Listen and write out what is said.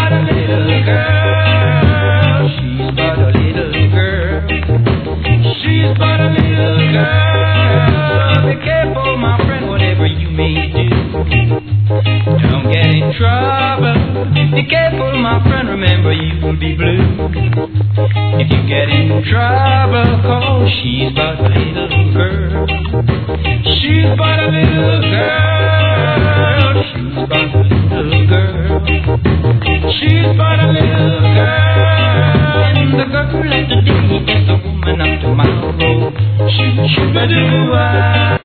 but a little girl. She's but a little girl. She's but a little girl. Be careful, my friend, whatever you may do. Don't get in trouble. Be careful, my friend, remember you will be blue. If you get in trouble, cause she's but a little girl. She's but a little girl. She's but a little girl. She's but a little girl. And the girl of today is the woman of tomorrow. She should do